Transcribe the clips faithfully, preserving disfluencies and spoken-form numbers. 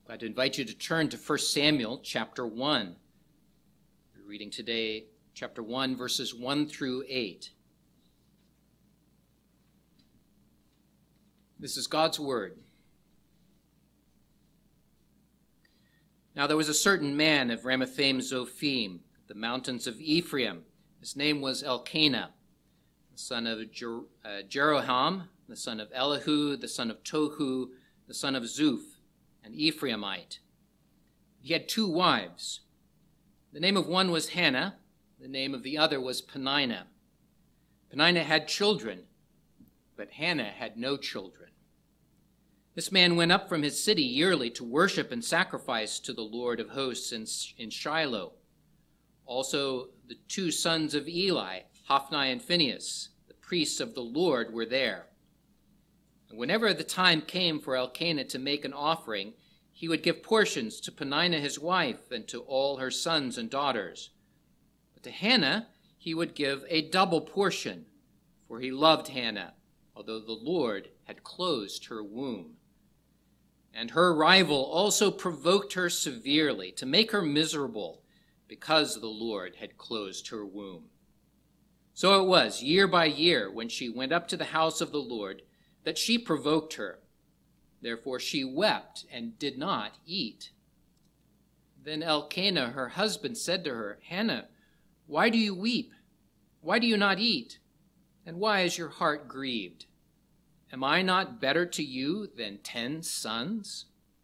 I'd invite you to turn to First Samuel chapter one. We're reading today chapter one, verses one through eight. This is God's word. Now there was a certain man of Ramathaim Zophim, the mountains of Ephraim. His name was Elkanah, the son of Jer- uh, Jeroham, the son of Elihu, the son of Tohu, the son of Zuph, an Ephraimite. He had two wives. The name of one was Hannah, the name of the other was Peninnah. Peninnah had children, but Hannah had no children. This man went up from his city yearly to worship and sacrifice to the Lord of hosts in, in Shiloh. Also the two sons of Eli, Hophni and Phinehas, the priests of the Lord, were there. And whenever the time came for Elkanah to make an offering, he would give portions to Peninnah his wife and to all her sons and daughters. But to Hannah he would give a double portion, for he loved Hannah, although the Lord had closed her womb. And her rival also provoked her severely to make her miserable, because the Lord had closed her womb. So it was, year by year, when she went up to the house of the Lord, that she provoked her. Therefore she wept and did not eat. Then Elkanah, her husband, said to her, Hannah, why do you weep? Why do you not eat? And why is your heart grieved? Am I not better to you than ten sons?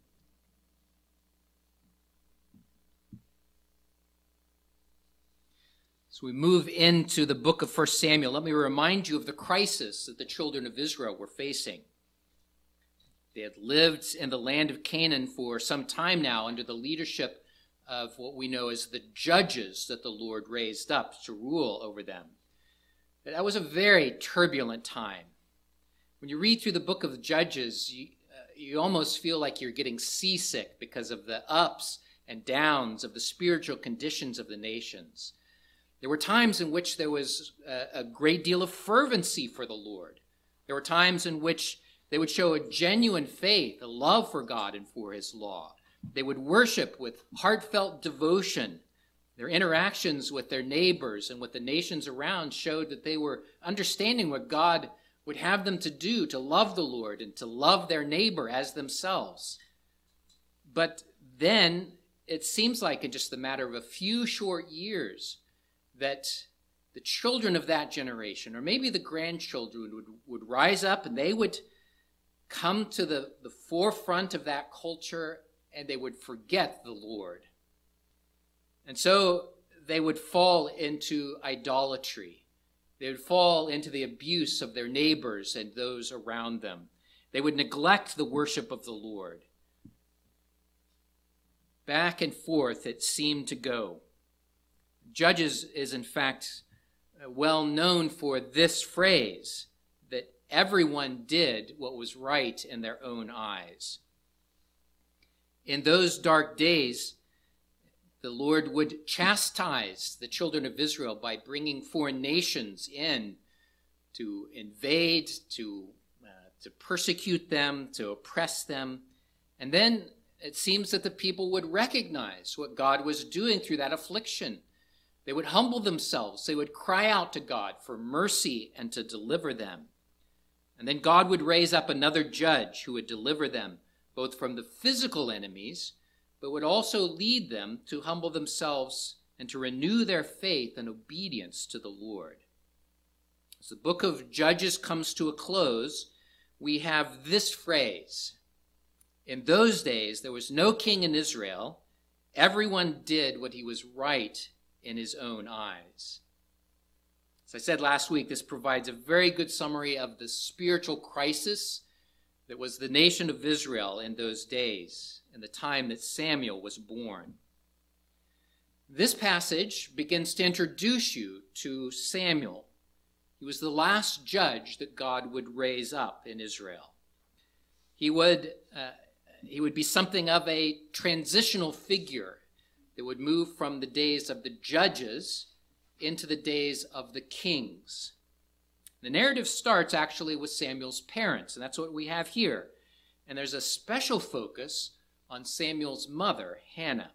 So we move into the book of First Samuel. Let me remind you of the crisis that the children of Israel were facing. They had lived in the land of Canaan for some time now under the leadership of what we know as the judges that the Lord raised up to rule over them. But that was a very turbulent time. When you read through the book of Judges, you, uh, you almost feel like you're getting seasick because of the ups and downs of the spiritual conditions of the nations. There were times in which there was a, a great deal of fervency for the Lord. There were times in which they would show a genuine faith, a love for God and for his law. They would worship with heartfelt devotion. Their interactions with their neighbors and with the nations around showed that they were understanding what God would have them to do, to love the Lord and to love their neighbor as themselves. But then it seems like in just the matter of a few short years that the children of that generation, or maybe the grandchildren, would, would rise up and they would come to the, the forefront of that culture and they would forget the Lord. And so they would fall into idolatry. They would fall into the abuse of their neighbors and those around them. They would neglect the worship of the Lord. Back and forth it seemed to go. Judges is in fact well known for this phrase, that everyone did what was right in their own eyes. In those dark days, the Lord would chastise the children of Israel by bringing foreign nations in to invade, to, uh, to persecute them, to oppress them. And then it seems that the people would recognize what God was doing through that affliction. They would humble themselves. They would cry out to God for mercy and to deliver them. And then God would raise up another judge who would deliver them both from the physical enemies, but would also lead them to humble themselves and to renew their faith and obedience to the Lord. As the book of Judges comes to a close, we have this phrase. In those days, there was no king in Israel. Everyone did what he was right in his own eyes. As I said last week, this provides a very good summary of the spiritual crisis that was the nation of Israel in those days, in the time that Samuel was born. This passage begins to introduce you to Samuel. He was the last judge that God would raise up in Israel. He would, uh, he would be something of a transitional figure that would move from the days of the judges into the days of the kings. The narrative starts actually with Samuel's parents, and that's what we have here. And there's a special focus on Samuel's mother, Hannah.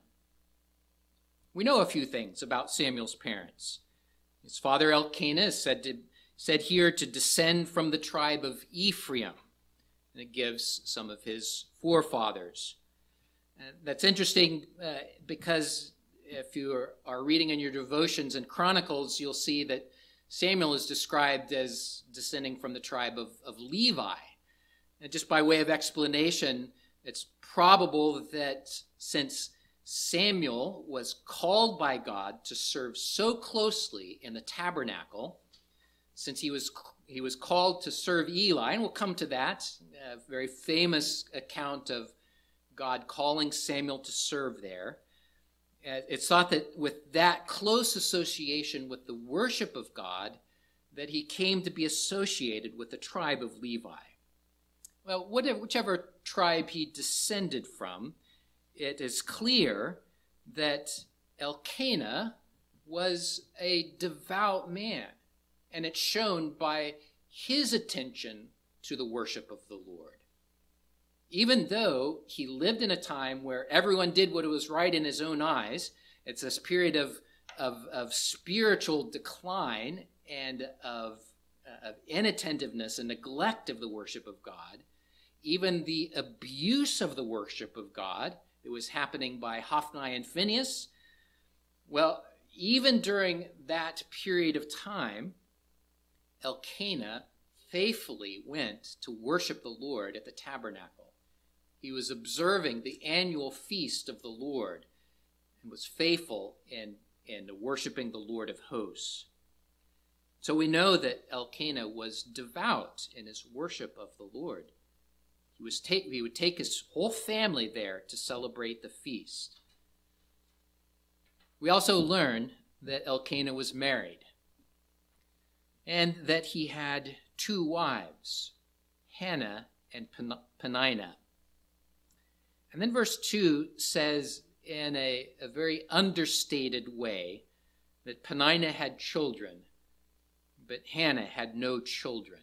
We know a few things about Samuel's parents. His father Elkanah is said, to, said here to descend from the tribe of Ephraim. And it gives some of his forefathers. And that's interesting uh, because if you are, are reading in your devotions and chronicles, you'll see that Samuel is described as descending from the tribe of, of Levi. And just by way of explanation, it's probable that since Samuel was called by God to serve so closely in the tabernacle, since he was he was called to serve Eli, and we'll come to that, a very famous account of God calling Samuel to serve there. It's thought that with that close association with the worship of God, that he came to be associated with the tribe of Levi. Well, whatever, whichever tribe he descended from, it is clear that Elkanah was a devout man, and it's shown by his attention to the worship of the Lord. Even though he lived in a time where everyone did what was right in his own eyes, it's this period of, of, of spiritual decline and of, uh, of inattentiveness and neglect of the worship of God, even the abuse of the worship of God that was happening by Hophni and Phinehas, well, even during that period of time, Elkanah faithfully went to worship the Lord at the tabernacle. He was observing the annual feast of the Lord and was faithful in, in worshiping the Lord of hosts. So we know that Elkanah was devout in his worship of the Lord. He, was take, he would take his whole family there to celebrate the feast. We also learn that Elkanah was married and that he had two wives, Hannah and Peninnah. And then verse two says in a, a very understated way that Peninnah had children, but Hannah had no children.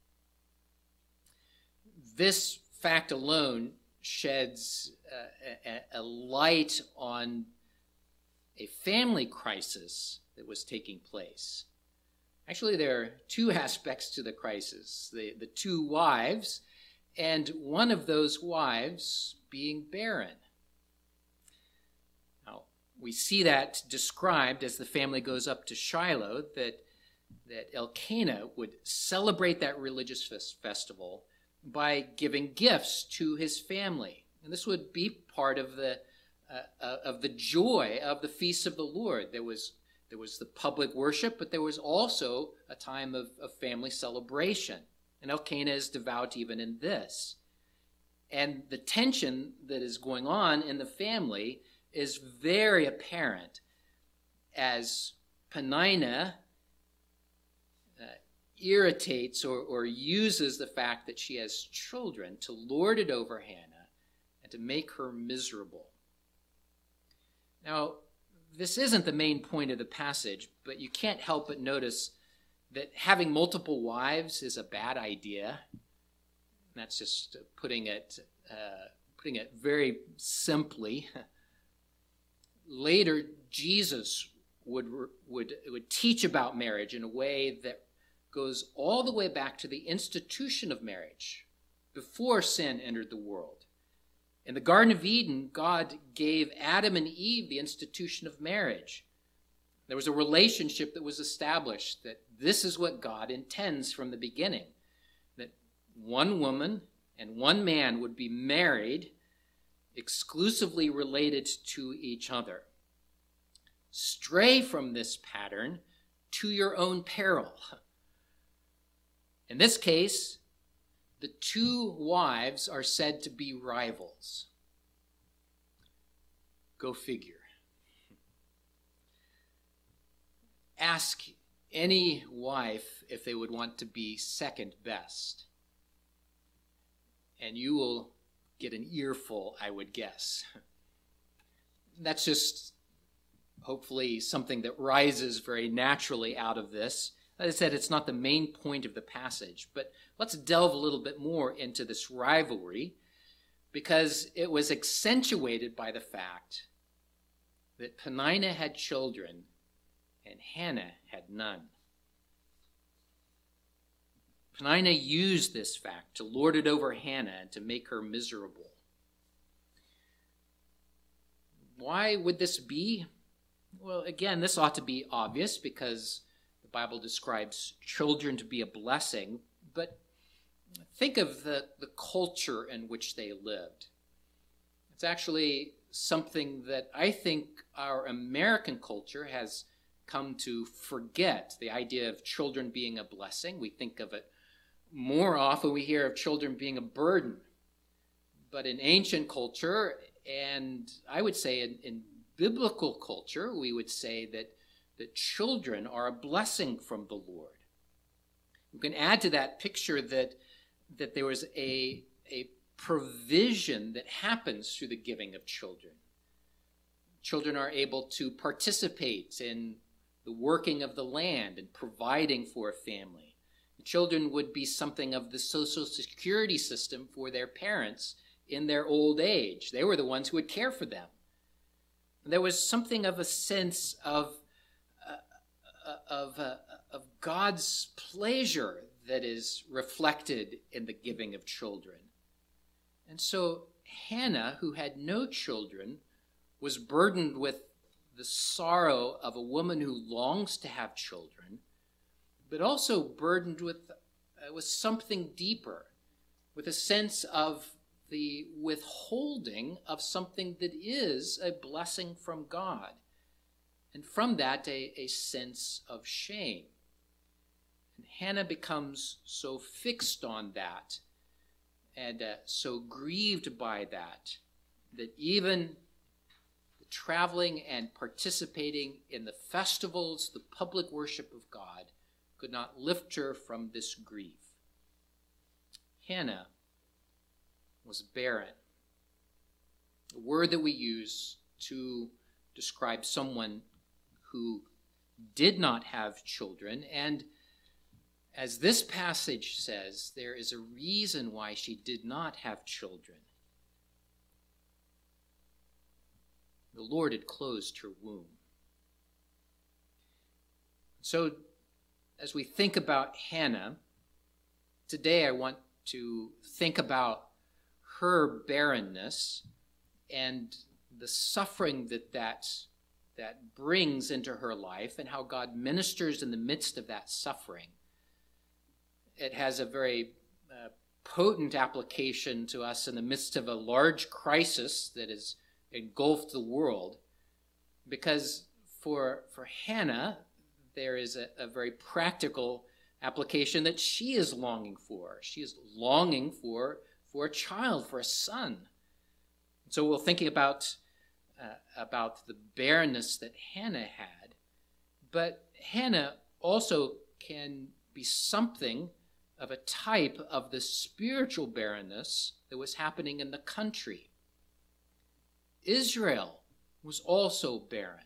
This fact alone sheds uh, a, a light on a family crisis that was taking place. Actually, there are two aspects to the crisis. The, the two wives, and one of those wives being barren. Now, we see that described as the family goes up to Shiloh, that, that Elkanah would celebrate that religious festival by giving gifts to his family. And this would be part of the, uh, of the joy of the feasts of the Lord. There was, there was the public worship, but there was also a time of, of family celebration. And Elkanah is devout even in this. And the tension that is going on in the family is very apparent as Peninnah uh, irritates or, or uses the fact that she has children to lord it over Hannah and to make her miserable. Now, this isn't the main point of the passage, but you can't help but notice that having multiple wives is a bad idea. That's just putting it uh, putting it very simply. Later, Jesus would would would teach about marriage in a way that goes all the way back to the institution of marriage before sin entered the world. In the Garden of Eden, God gave Adam and Eve the institution of marriage. There was a relationship that was established that this is what God intends from the beginning, that one woman and one man would be married, exclusively related to each other. Stray from this pattern to your own peril. In this case, the two wives are said to be rivals. Go figure. Ask any wife if they would want to be second best, and you will get an earful, I would guess. That's just hopefully something that rises very naturally out of this. As I said, it's not the main point of the passage, but let's delve a little bit more into this rivalry, because it was accentuated by the fact that Peninnah had children and Hannah had none. Peninnah used this fact to lord it over Hannah and to make her miserable. Why would this be? Well, again, this ought to be obvious because the Bible describes children to be a blessing, but think of the, the culture in which they lived. It's actually something that I think our American culture has come to forget, the idea of children being a blessing. We think of it more often, we hear of children being a burden. But in ancient culture, and I would say in, in biblical culture, we would say that, that children are a blessing from the Lord. You can add to that picture that, that there was a, a provision that happens through the giving of children. Children are able to participate in the working of the land and providing for a family. Children would be something of the social security system for their parents in their old age. They were the ones who would care for them. There was something of a sense of, uh, of, uh, of God's pleasure that is reflected in the giving of children. And so Hannah, who had no children, was burdened with the sorrow of a woman who longs to have children, but also burdened with, uh, with something deeper, with a sense of the withholding of something that is a blessing from God. And from that, a, a sense of shame. And Hannah becomes so fixed on that and uh, so grieved by that, that even the traveling and participating in the festivals, the public worship of God, could not lift her from this grief. Hannah was barren, a word that we use to describe someone who did not have children. And as this passage says, there is a reason why she did not have children. The Lord had closed her womb. So, as we think about Hannah, today I want to think about her barrenness and the suffering that that, that brings into her life and how God ministers in the midst of that suffering. It has a very uh, potent application to us in the midst of a large crisis that has engulfed the world, because for, for Hannah, there is a, a very practical application that she is longing for. She is longing for, for a child, for a son. So we're thinking about, uh, about the barrenness that Hannah had. But Hannah also can be something of a type of the spiritual barrenness that was happening in the country. Israel was also barren.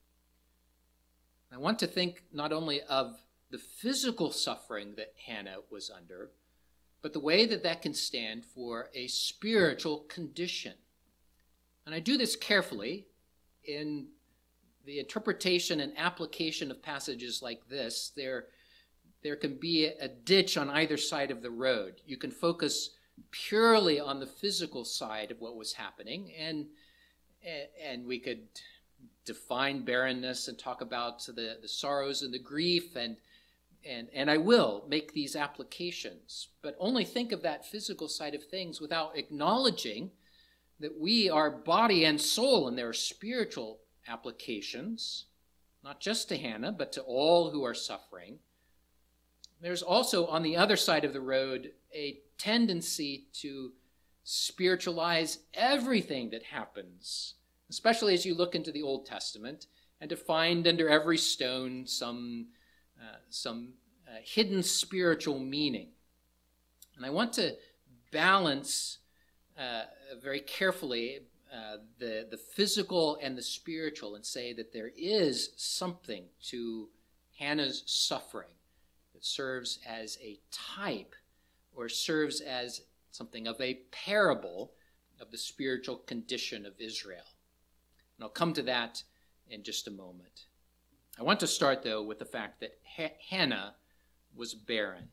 I want to think not only of the physical suffering that Hannah was under, but the way that that can stand for a spiritual condition. And I do this carefully in the interpretation and application of passages like this. There, there can be a ditch on either side of the road. You can focus purely on the physical side of what was happening, and, and we could define barrenness and talk about the, the sorrows and the grief, and, and, and I will make these applications, but only think of that physical side of things without acknowledging that we are body and soul, and there are spiritual applications, not just to Hannah, but to all who are suffering. There's also, on the other side of the road, a tendency to spiritualize everything that happens, especially as you look into the Old Testament, and to find under every stone some, uh, some uh, hidden spiritual meaning. And I want to balance uh, very carefully uh, the, the physical and the spiritual, and say that there is something to Hannah's suffering that serves as a type, or serves as something of a parable of the spiritual condition of Israel. And I'll come to that in just a moment. I want to start, though, with the fact that H- Hannah was barren.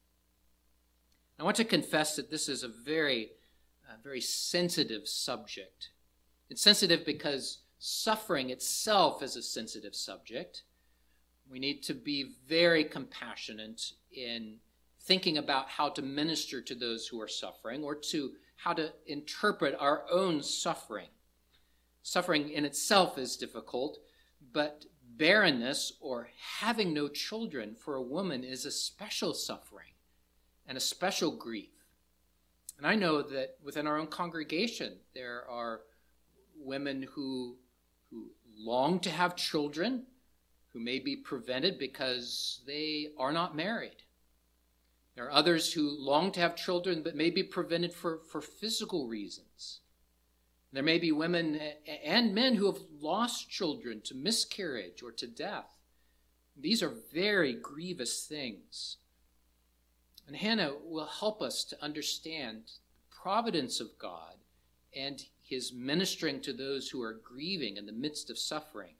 I want to confess that this is a very, uh, very sensitive subject. It's sensitive because suffering itself is a sensitive subject. We need to be very compassionate in thinking about how to minister to those who are suffering, or to how to interpret our own suffering. Suffering in itself is difficult, but barrenness or having no children for a woman is a special suffering and a special grief. And I know that within our own congregation, there are women who, who long to have children, who may be prevented because they are not married. There are others who long to have children but may be prevented for, for physical reasons. There may be women and men who have lost children to miscarriage or to death. These are very grievous things. And Hannah will help us to understand the providence of God and his ministering to those who are grieving in the midst of suffering.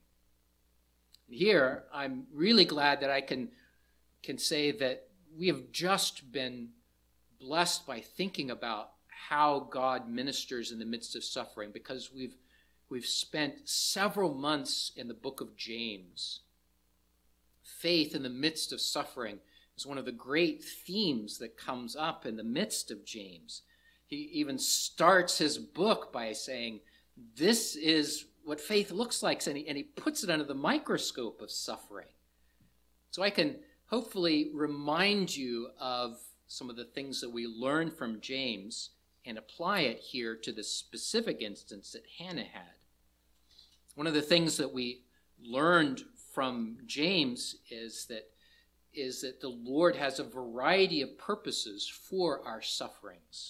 Here, I'm really glad that I can, can say that we have just been blessed by thinking about how God ministers in the midst of suffering, because we've, we've spent several months in the book of James. Faith in the midst of suffering is one of the great themes that comes up in the midst of James. He even starts his book by saying, this is what faith looks like, and he, and he puts it under the microscope of suffering. So I can hopefully remind you of some of the things that we learned from James and apply it here to the specific instance that Hannah had. One of the things that we learned from James is that, is that the Lord has a variety of purposes for our sufferings.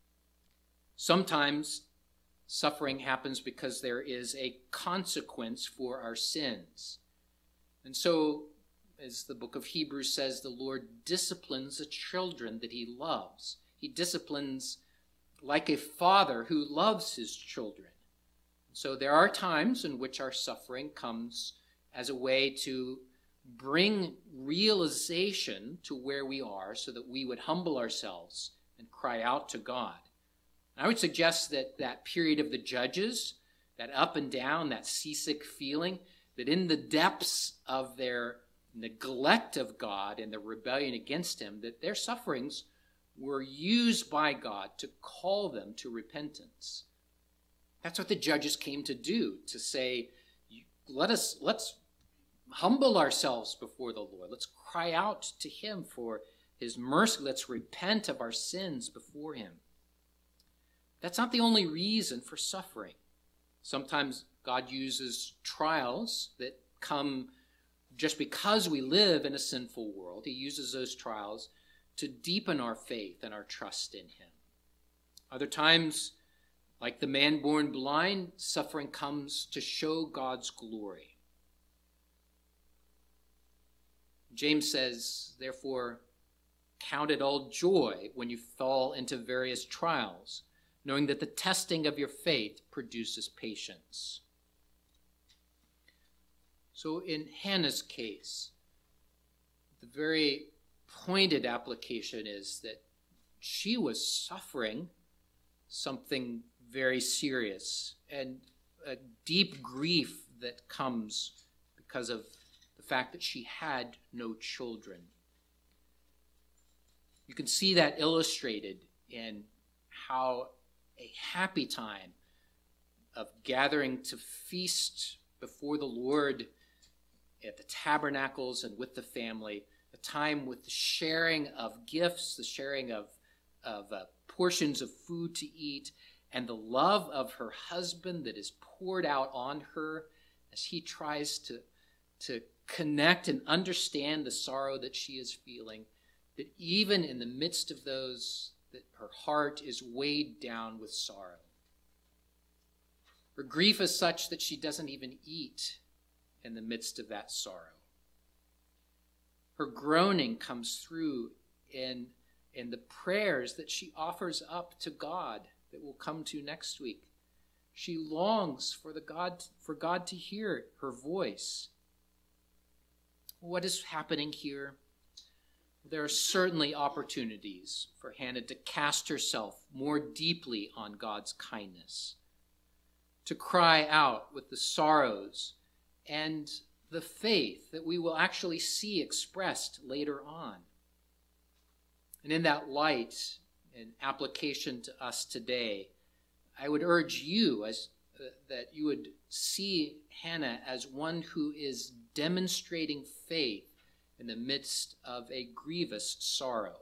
Sometimes suffering happens because there is a consequence for our sins. And so, as the book of Hebrews says, the Lord disciplines the children that he loves. He disciplines like a father who loves his children. So there are times in which our suffering comes as a way to bring realization to where we are so that we would humble ourselves and cry out to God. And I would suggest that that period of the judges, that up and down, that seasick feeling, that in the depths of their neglect of God and the rebellion against him, that their sufferings were used by God to call them to repentance. That's what the judges came to do, to say, let us, let's humble ourselves before the Lord. Let's cry out to him for his mercy. Let's repent of our sins before him. That's not the only reason for suffering. Sometimes God uses trials that come just because we live in a sinful world. He uses those trials to deepen our faith and our trust in him. Other times, like the man born blind, suffering comes to show God's glory. James says, therefore, count it all joy when you fall into various trials, knowing that the testing of your faith produces patience. So in Hannah's case, the very pointed application is that she was suffering something very serious and a deep grief that comes because of the fact that she had no children. You can see that illustrated in how a happy time of gathering to feast before the Lord at the tabernacles and with the family, a time with the sharing of gifts, the sharing of, of uh, portions of food to eat, and the love of her husband that is poured out on her as he tries to, to connect and understand the sorrow that she is feeling, that even in the midst of those, that her heart is weighed down with sorrow. Her grief is such that she doesn't even eat in the midst of that sorrow. Her groaning comes through in, in the prayers that she offers up to God that we'll come to next week. She longs for the God for God to hear her voice. What is happening here? There are certainly opportunities for Hannah to cast herself more deeply on God's kindness, to cry out with the sorrows and the faith that we will actually see expressed later on. And in that light, in application to us today, I would urge you as uh, that you would see Hannah as one who is demonstrating faith in the midst of a grievous sorrow.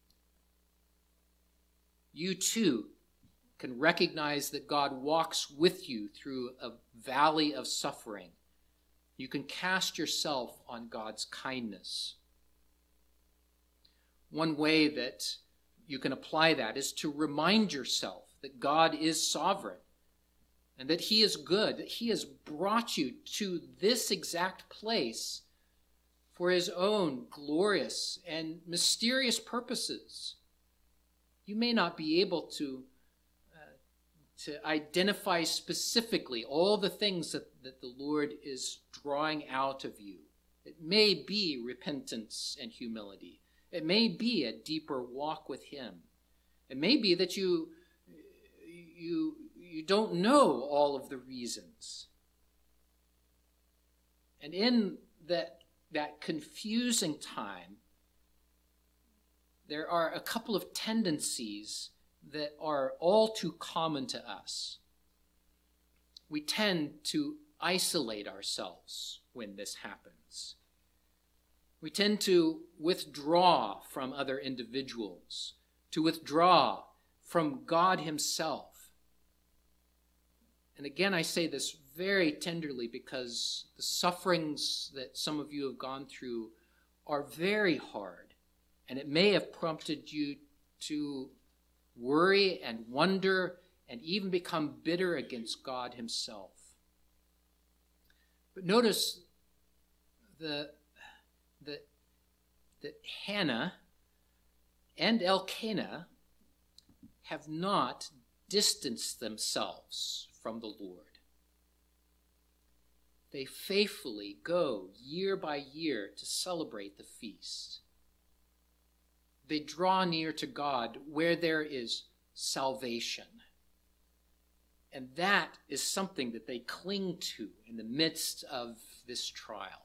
You too can recognize that God walks with you through a valley of suffering. You can cast yourself on God's kindness. One way that you can apply that is to remind yourself that God is sovereign and that He is good, that He has brought you to this exact place for His own glorious and mysterious purposes. You may not be able to, uh, to identify specifically all the things that, that the Lord is drawing out of you. It may be repentance and humility. It may be a deeper walk with Him. It may be that you, you, you don't know all of the reasons. And in that, that confusing time, there are a couple of tendencies that are all too common to us. We tend to isolate ourselves when this happens. We tend to withdraw from other individuals, to withdraw from God Himself. And again, I say this very tenderly because the sufferings that some of you have gone through are very hard, and it may have prompted you to worry and wonder and even become bitter against God Himself. But notice the That, that Hannah and Elkanah have not distanced themselves from the Lord. They faithfully go year by year to celebrate the feast. They draw near to God where there is salvation. And that is something that they cling to in the midst of this trial.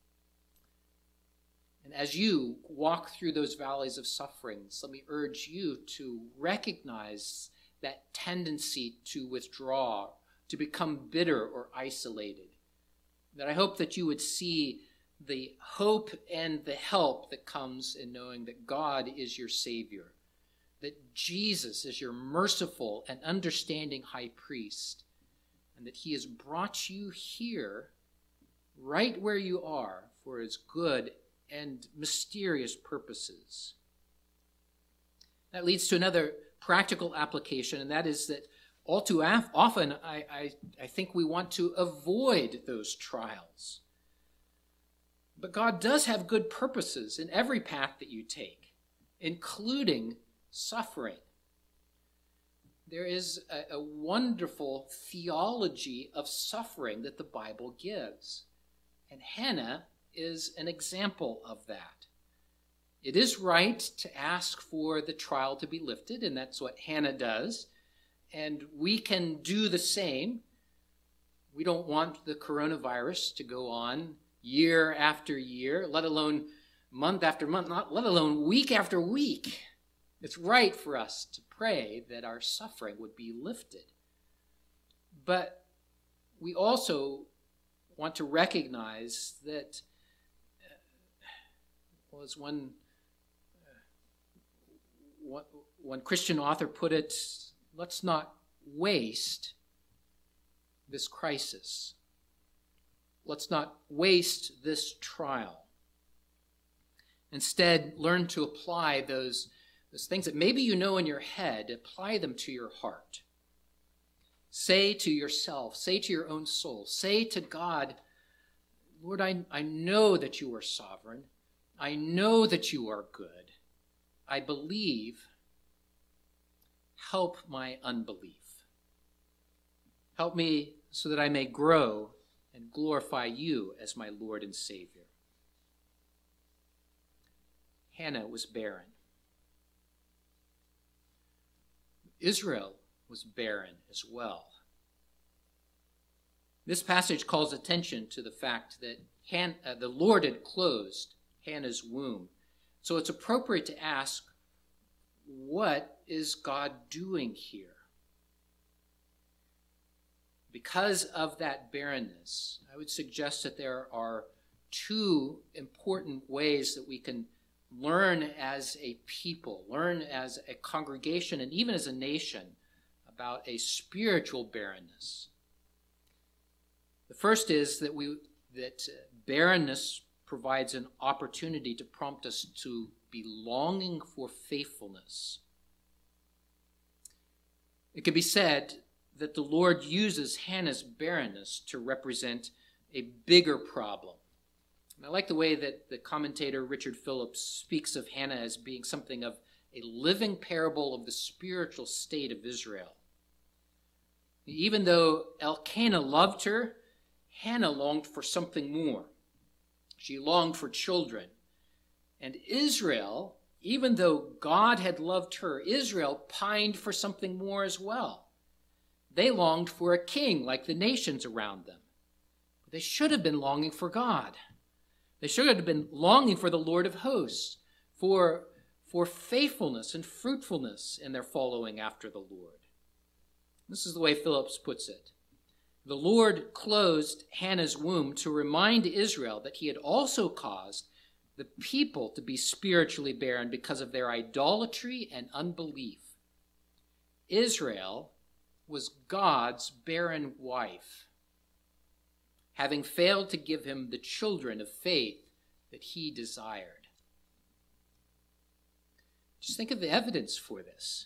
And as you walk through those valleys of sufferings, let me urge you to recognize that tendency to withdraw, to become bitter or isolated. That I hope that you would see the hope and the help that comes in knowing that God is your Savior, that Jesus is your merciful and understanding high priest, and that He has brought you here right where you are for His good and mysterious purposes. That leads to another practical application, and that is that all too often I, I, I think we want to avoid those trials. But God does have good purposes in every path that you take, including suffering. There is a, a wonderful theology of suffering that the Bible gives, and Hannah is an example of that. It is right to ask for the trial to be lifted, and that's what Hannah does. And we can do the same. We don't want the coronavirus to go on year after year, let alone month after month, not let alone week after week. It's right for us to pray that our suffering would be lifted. But we also want to recognize that Well, as one, uh, one, one Christian author put it, let's not waste this crisis. Let's not waste this trial. Instead, learn to apply those, those things that maybe you know in your head, apply them to your heart. Say to yourself, say to your own soul, say to God, Lord, I, I know that you are sovereign. I know that you are good. I believe. help my unbelief. Help me so that I may grow and glorify you as my Lord and Savior. Hannah was barren. Israel was barren as well. This passage calls attention to the fact that Han- uh, the Lord had closed Hannah's womb. So it's appropriate to ask, what is God doing here? Because of that barrenness, I would suggest that there are two important ways that we can learn as a people, learn as a congregation, and even as a nation about a spiritual barrenness. The first is that we that barrenness provides an opportunity to prompt us to be longing for faithfulness. It could be said that the Lord uses Hannah's barrenness to represent a bigger problem. And I like the way that the commentator Richard Phillips speaks of Hannah as being something of a living parable of the spiritual state of Israel. Even though Elkanah loved her, Hannah longed for something more. She longed for children. And Israel, even though God had loved her, Israel pined for something more as well. They longed for a king like the nations around them. But they should have been longing for God. They should have been longing for the Lord of hosts, for, for faithfulness and fruitfulness in their following after the Lord. This is the way Phillips puts it. The Lord closed Hannah's womb to remind Israel that he had also caused the people to be spiritually barren because of their idolatry and unbelief. Israel was God's barren wife, having failed to give him the children of faith that he desired. Just think of the evidence for this.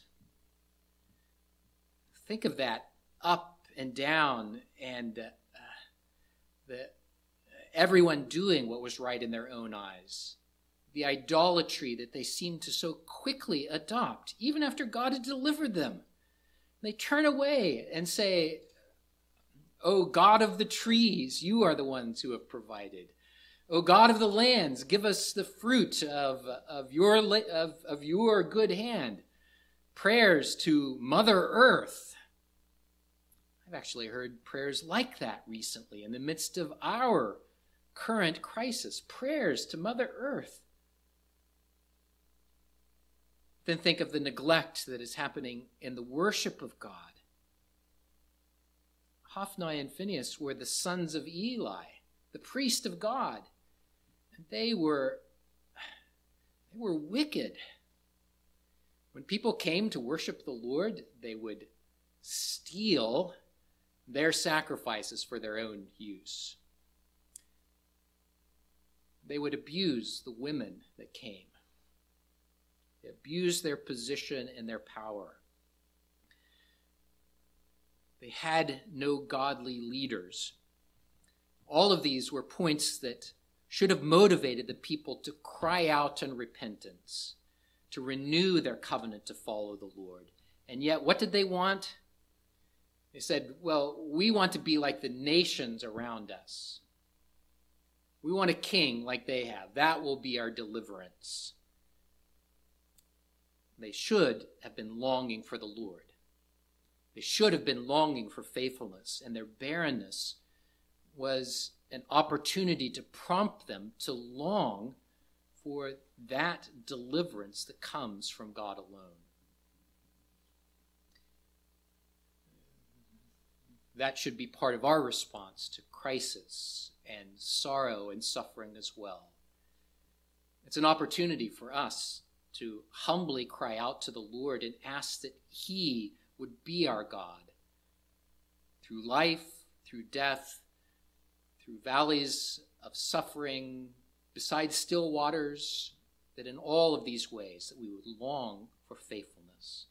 Think of that up and down and uh, the, uh, everyone doing what was right in their own eyes. The idolatry that they seemed to so quickly adopt, even after God had delivered them. They turn away and say, "O God of the trees, you are the ones who have provided. O God of the lands, give us the fruit of, of, your, of, of your good hand." Prayers to Mother Earth. I've actually heard prayers like that recently in the midst of our current crisis. Prayers to Mother Earth. Then think of the neglect that is happening in the worship of God. Hophni and Phinehas were the sons of Eli, the priest of God. And they were, they were wicked. When people came to worship the Lord, they would steal their sacrifices for their own use. They would abuse the women that came. They abused their position and their power. They had no godly leaders. All of these were points that should have motivated the people to cry out in repentance, to renew their covenant to follow the Lord. And yet, what did they want? They said, well, we want to be like the nations around us. We want a king like they have. That will be our deliverance. They should have been longing for the Lord. They should have been longing for faithfulness, and their barrenness was an opportunity to prompt them to long for that deliverance that comes from God alone. That should be part of our response to crisis and sorrow and suffering as well. It's an opportunity for us to humbly cry out to the Lord and ask that he would be our God through life, through death, through valleys of suffering, beside still waters, that in all of these ways that we would long for faithfulness.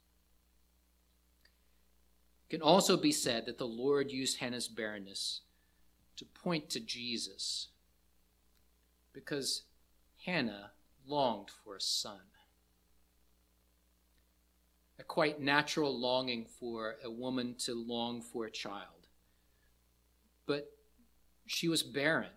It can also be said that the Lord used Hannah's barrenness to point to Jesus, because Hannah longed for a son. a quite natural longing for a woman to long for a child. But she was barren.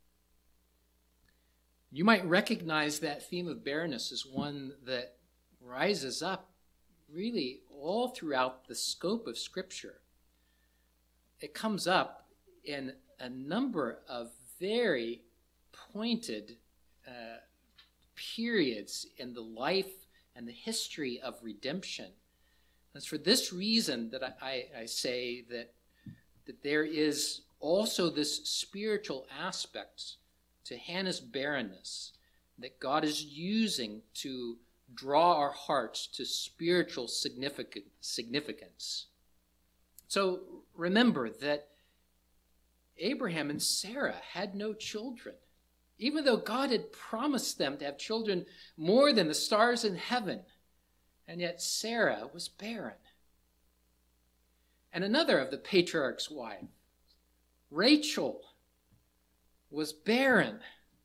You might recognize that theme of barrenness as one that rises up really all throughout the scope of Scripture. It comes up in a number of very pointed uh, periods in the life and the history of redemption. It's for this reason that I, I, I say that, that there is also this spiritual aspect to Hannah's barrenness that God is using to draw our hearts to spiritual significant, significance. So remember that Abraham and Sarah had no children, even though God had promised them to have children more than the stars in heaven. And yet Sarah was barren. And another of the patriarch's wives, Rachel, was barren.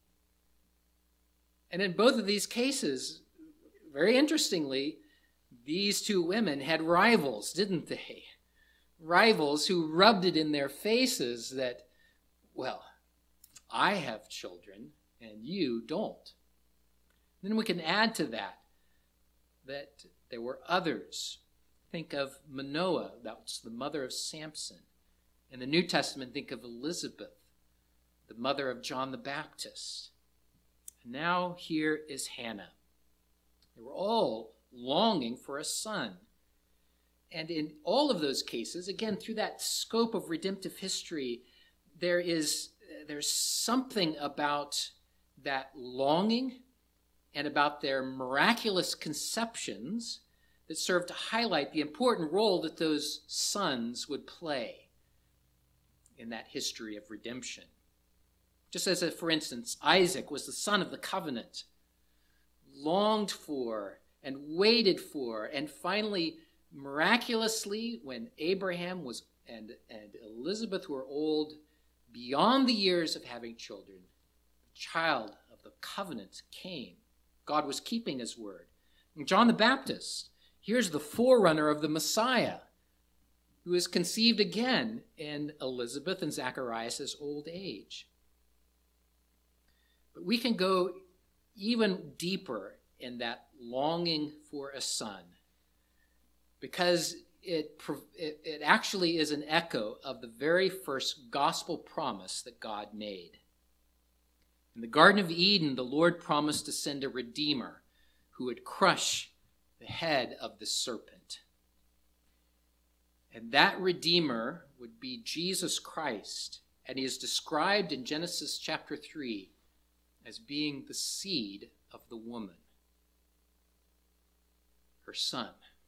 And in both of these cases, very interestingly, these two women had rivals, didn't they? Rivals who rubbed it in their faces that, well, I have children and you don't. Then we can add to that that there were others. Think of Manoah, that's the mother of Samson. In the New Testament, think of Elizabeth, the mother of John the Baptist. And now here is Hannah. They were all longing for a son. And in all of those cases, again, through that scope of redemptive history, there is there's something about that longing and about their miraculous conceptions that serve to highlight the important role that those sons would play in that history of redemption. Just as, a, for instance, Isaac was the son of the covenant, longed for and waited for, and finally, miraculously, when Abraham was and, and Elizabeth were old, beyond the years of having children, the child of the covenant came. God was keeping his word. And John the Baptist, here's the forerunner of the Messiah, who is conceived again in Elizabeth and Zacharias' old age. But we can go even deeper in that longing for a son, because it, it, it actually is an echo of the very first gospel promise that God made. In the Garden of Eden, the Lord promised to send a Redeemer who would crush the head of the serpent. And that Redeemer would be Jesus Christ, and he is described in Genesis chapter three as being the seed of the woman, her son.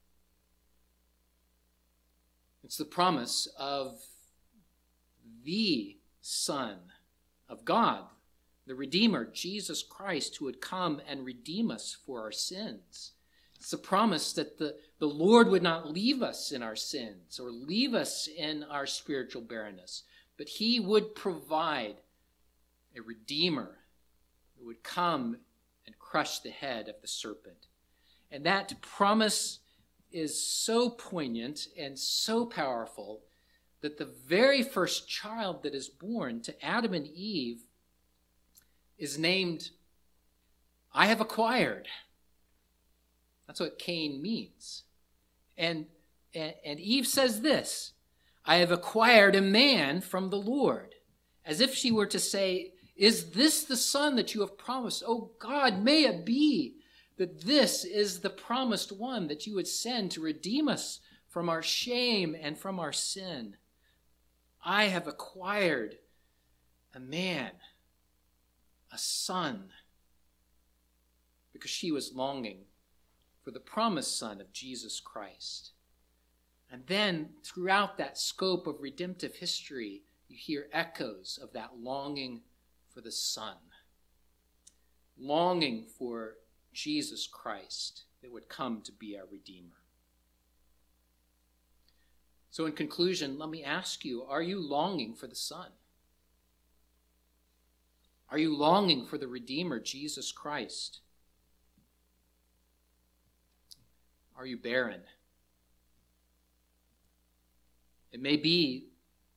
It's the promise of the Son of God, the Redeemer, Jesus Christ, who would come and redeem us for our sins. It's the promise that the, the Lord would not leave us in our sins or leave us in our spiritual barrenness, but he would provide a Redeemer who would come and crush the head of the serpent. And that promise is so poignant and so powerful that the very first child that is born to Adam and Eve is named, I have acquired. That's what Cain means. And, and, and Eve says this, I have acquired a man from the Lord, as if she were to say, is this the son that you have promised? Oh God, may it be that this is the promised one that you would send to redeem us from our shame and from our sin. I have acquired a man, a son, because she was longing for the promised son of Jesus Christ. And then throughout that scope of redemptive history, you hear echoes of that longing for the Son, longing for Jesus Christ that would come to be our Redeemer. So in conclusion, let me ask you, are you longing for the Son? Are you longing for the Redeemer, Jesus Christ? Are you barren? It may be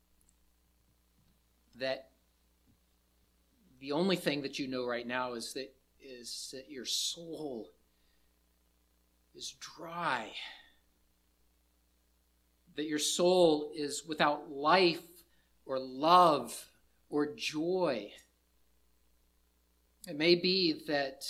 that the only thing that you know right now is that is that your soul is dry, that your soul is without life or love or joy. It may be that,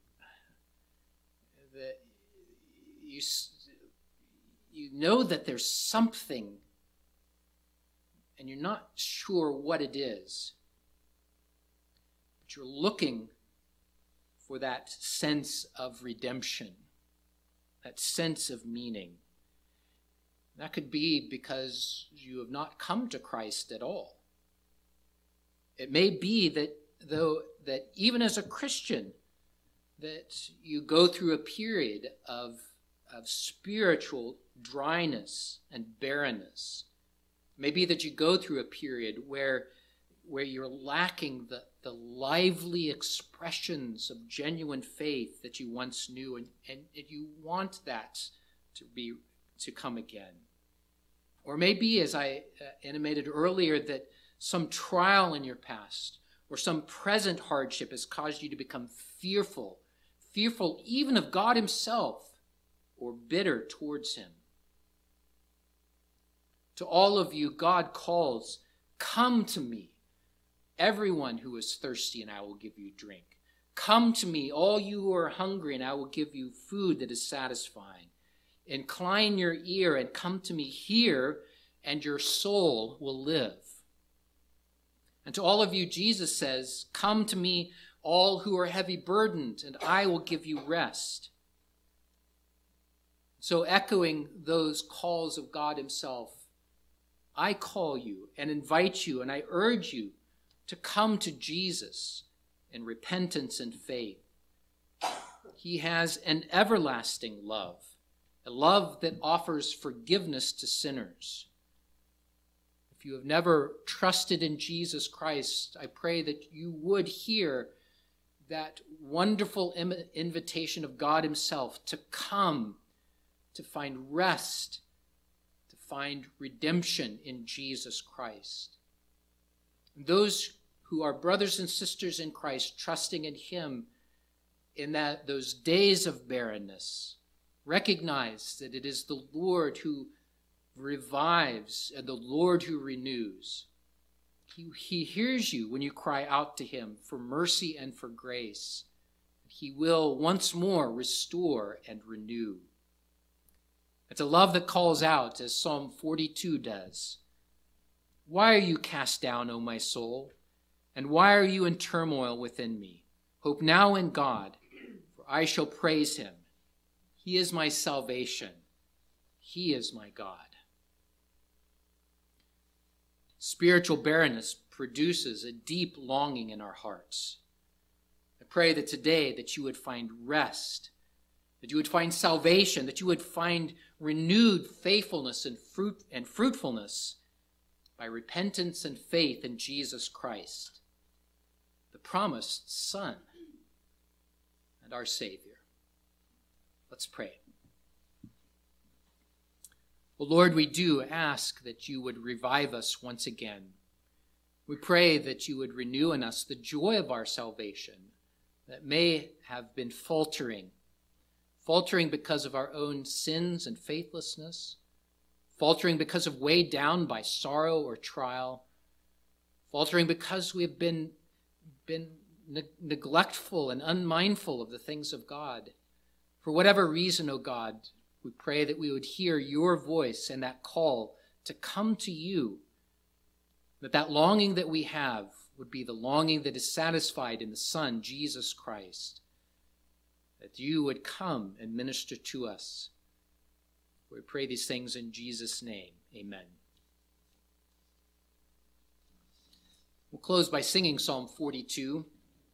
that you, you know that there's something and you're not sure what it is, but you're looking for that sense of redemption, that sense of meaning. That could be because you have not come to Christ at all. It may be that though that even as a Christian, that you go through a period of, of spiritual dryness and barrenness. It may be that you go through a period where, where you're lacking the, the lively expressions of genuine faith that you once knew, and, and you want that to be to come again. Or maybe, as I uh, intimated earlier, that some trial in your past or some present hardship has caused you to become fearful, fearful even of God himself, or bitter towards him. To all of you, God calls, "Come to me, everyone who is thirsty, and I will give you drink. Come to me, all you who are hungry, and I will give you food that is satisfying. Incline your ear and come to me, hear, and your soul will live." And to all of you, Jesus says, "Come to me, all who are heavy burdened, and I will give you rest." So echoing those calls of God himself, I call you and invite you and I urge you to come to Jesus in repentance and faith. He has an everlasting love, a love that offers forgiveness to sinners. If you have never trusted in Jesus Christ, I pray that you would hear that wonderful invitation of God himself to come, to find rest, to find redemption in Jesus Christ. Those who are brothers and sisters in Christ, trusting in him in that those days of barrenness, recognize that it is the Lord who revives and the Lord who renews. He, he hears you when you cry out to him for mercy and for grace. He will once more restore and renew. It's a love that calls out, as Psalm forty-two does. "Why are you cast down, O my soul? And why are you in turmoil within me? Hope now in God, for I shall praise him. He is my salvation. He is my God." Spiritual barrenness produces a deep longing in our hearts. I pray that today that you would find rest, that you would find salvation, that you would find renewed faithfulness and fruit and fruitfulness by repentance and faith in Jesus Christ, the promised Son and our Savior. Let's pray. Well, Lord, we do ask that you would revive us once again. We pray that you would renew in us the joy of our salvation that may have been faltering, faltering because of our own sins and faithlessness, faltering because of weighed down by sorrow or trial, faltering because we have been, been ne- neglectful and unmindful of the things of God. For whatever reason, O God, we pray that we would hear your voice and that call to come to you, that that longing that we have would be the longing that is satisfied in the Son, Jesus Christ, that you would come and minister to us. We pray these things in Jesus' name. Amen. We'll close by singing Psalm forty-two.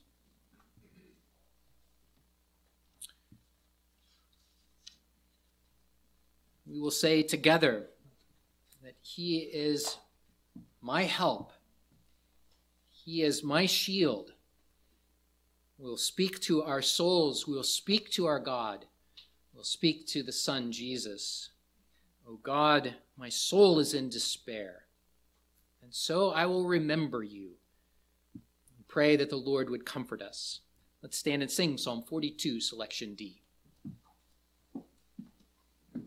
We will say together that he is my help. He is my shield. We'll speak to our souls. We'll speak to our God. We'll speak to the Son, Jesus. O God, my soul is in despair, and so I will remember you. And pray that the Lord would comfort us. Let's stand and sing Psalm forty-two, selection D.